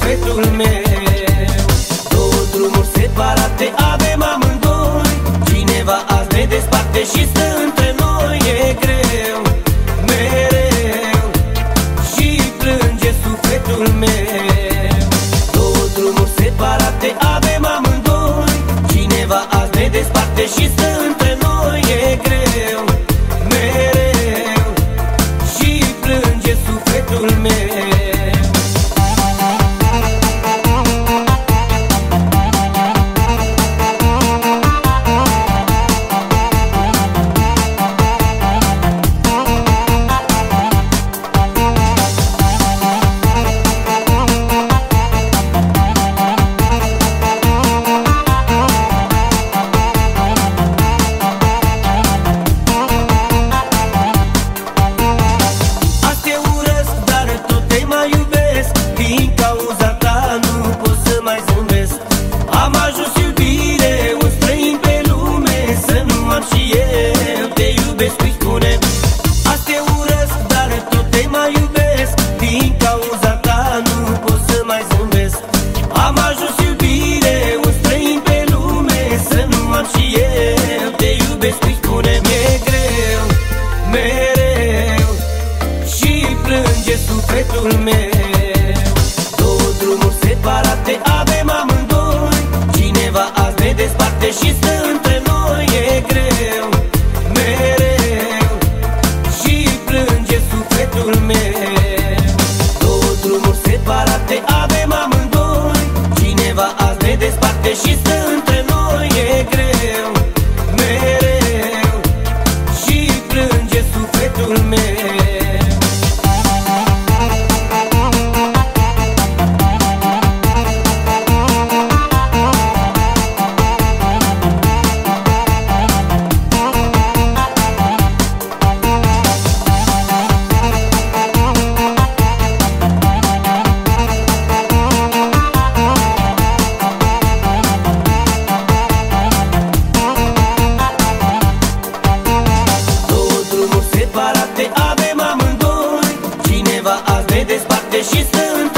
sufletul meu. Două drumuri separate avem amândoi, cineva azi ne desparte și stă între noi. E greu, mereu, și plânge sufletul meu. Două drumuri separate avem amândoi, cineva azi ne desparte și stă între noi. E greu, mereu, și plânge sufletul meu. Din cauza ta nu pot să mai zâmbesc. Am ajuns iubire, un străin pe lume, să nu am și eu te iubesc, îi spune. Azi te urăsc, dar tot te mai iubesc. Din cauza ta nu pot să mai zâmbesc. Am ajuns iubire, un străin pe lume, să nu am și eu te iubesc, îi spune. Mi-e greu, mereu, și plânge sufletul meu. Separate avem amândoi, cineva azi ne desparte și stă între noi. E greu, mereu, și plânge sufletul meu. Două drumuri separate avem amândoi, cineva azi ne desparte și stă între noi. E greu, mereu, și plânge sufletul meu. Avem amândoi, cineva azi ne desparte și stă între